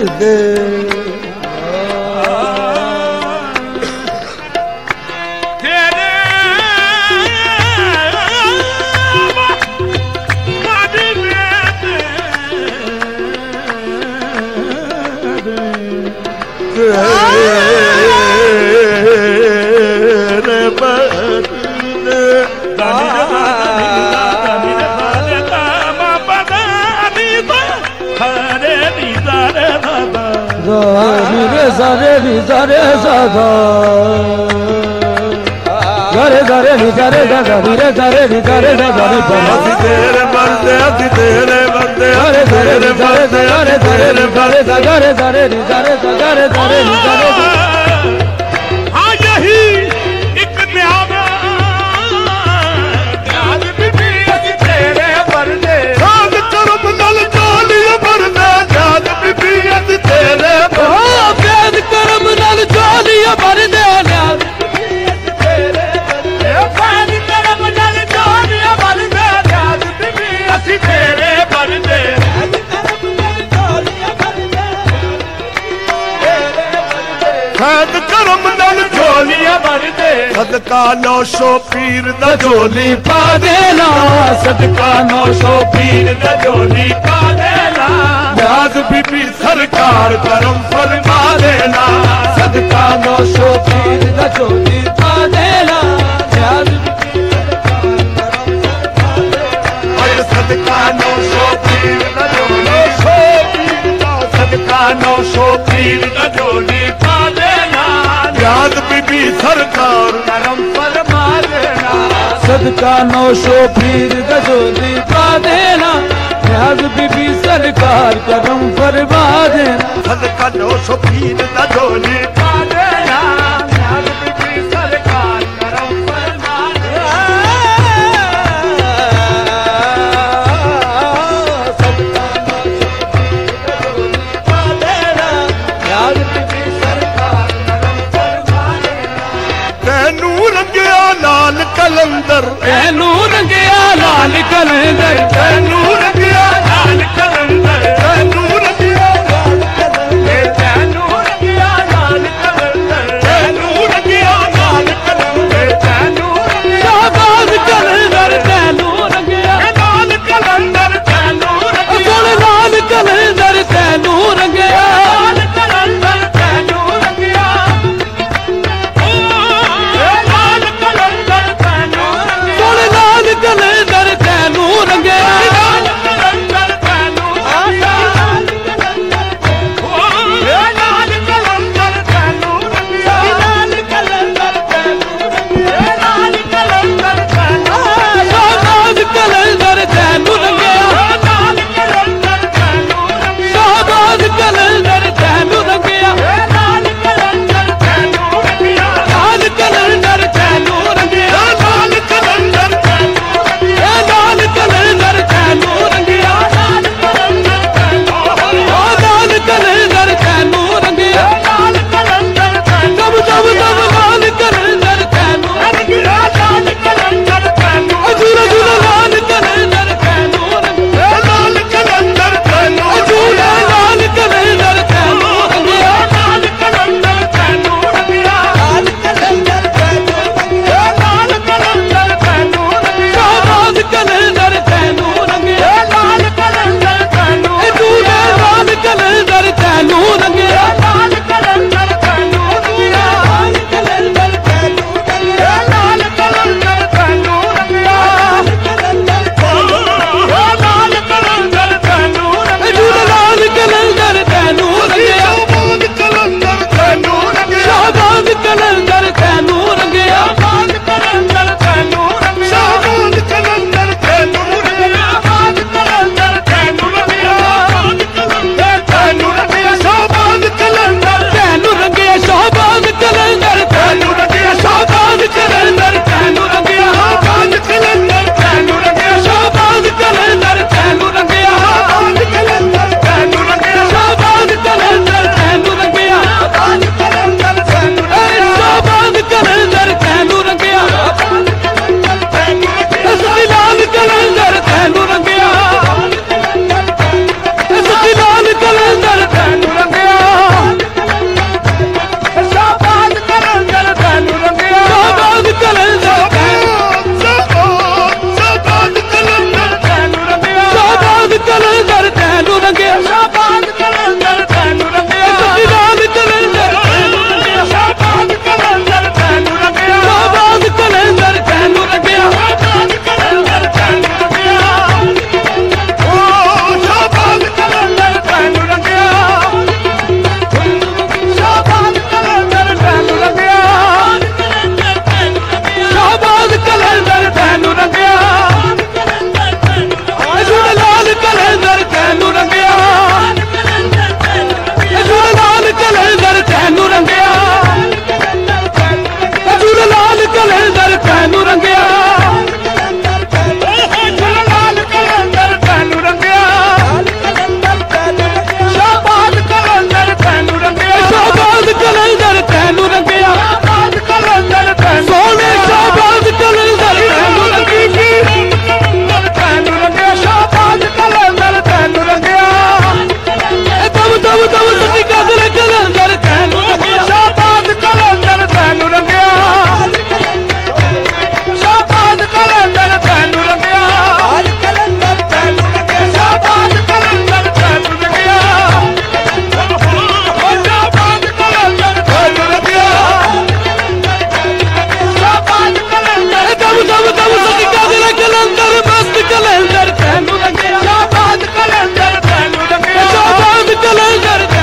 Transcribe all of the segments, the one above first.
Zare ni zare zada, zare zare ni zare zada, zare zare ni zare zada ni bana. Adi tere bande, adi tere bande, zare zare ni zare zare, zare zare ni zare zare, zare zare ni zare zare, zare zare ni zare zare. हाँ यही एक न्यामा, न्याज बीबी adi tere bande, साग चरम नल चाली बरना, न्याज बीबी adi tere bande. करम नल चोलिया भर दे न्याज करम नल चोलिया भर दे न्याज बीबी असी तेरे भर दे करम नल चोलिया भर दे सदका नौशो पीर दा झोली पा देना सदका नौशो पीर दा झोली पा देना न्याज बीबी सरकार करम फरमा देना सदका नौशो पीर दा झोली पा देना न्याज सदका नौशो पीर दा झोली सदका नौशो पीर दा झोली पा देना न्याज बीबी सरकार करम फरमा देना सदका नौशो पीर दा झोली पा देना न्याज बीबी सरकार करम फरमा देना सदका नौशो पीर दा झोली पा देना न्याज बीबी सरकार करम फरमा देना सदका नौशो पीर दा कलंदर तैनू रंगिया लाल कलंदर तैनू रंगिया लाल कलंदर तैनू रंगिया लाल कलंदर तैनू रंगिया लाल कलंदर तैनू रंगिया लाल कलंदर तैनू शाबाश कलंदर तैनू रंगिया लाल कलंदर तैनू रंगिया लाल कलंदर तैनू रंगिया लाल कलंदर तैनू रंगिया लाल कलंदर तैनू रंगिया दब दब सच्ची कादर कलंदर तैनू रंगिया शाबाद कलंदर तैनू रंगिया शाबाद कलंदर तैनू रंगिया शाबाद कलंदर तैनू रंगिया शाबाद कलंदर तैनू रंगिया शाबाद कलंदर दब दब दब सच्ची कादर कलंदर मस्त कलंदर तैनू रंगिया शाबाद कलंदर तैनू रंगिया शाबाद कलंदर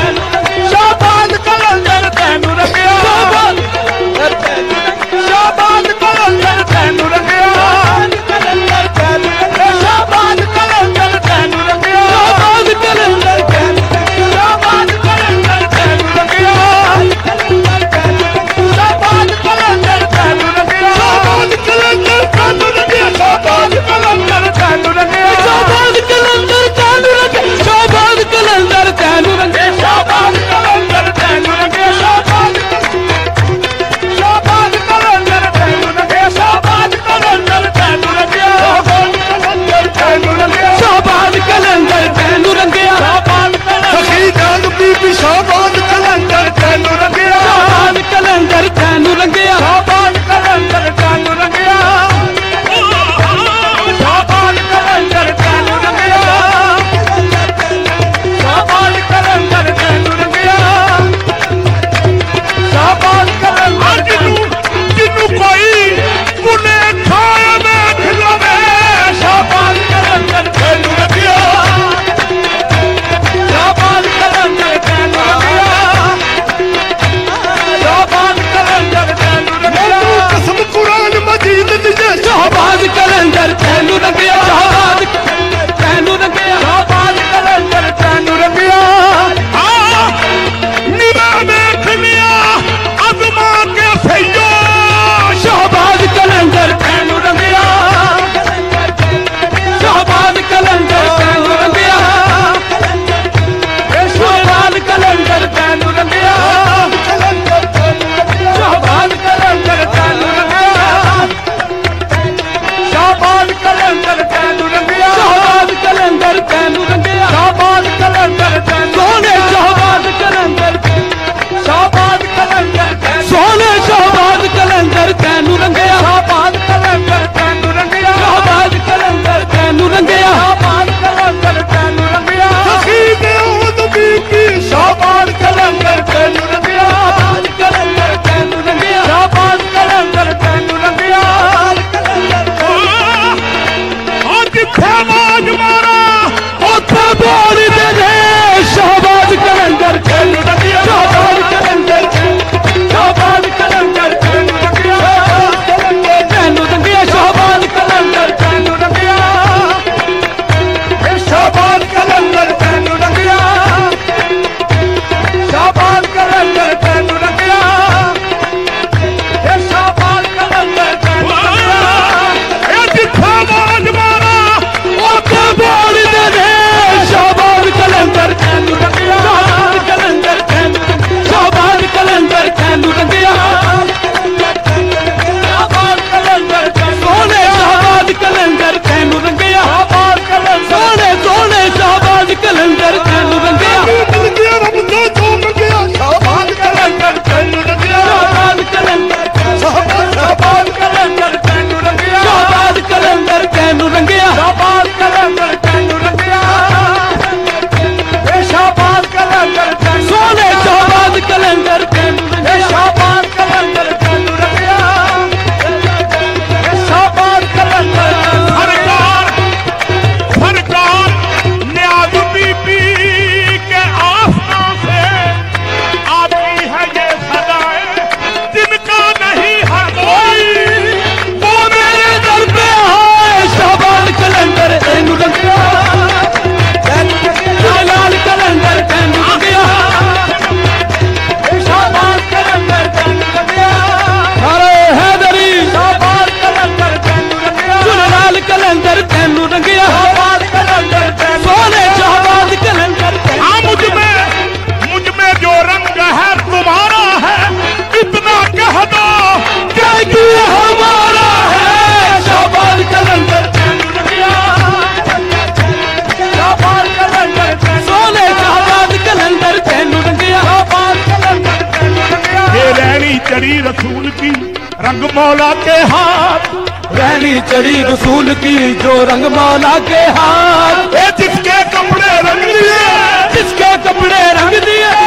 चढ़ी रसूल की रंग मौला के हाथ, रहनी चढ़ी रसूल की जो रंग मौला के हाथ। जिसके कपड़े रंग दिए, जिसके कपड़े रंग दिए,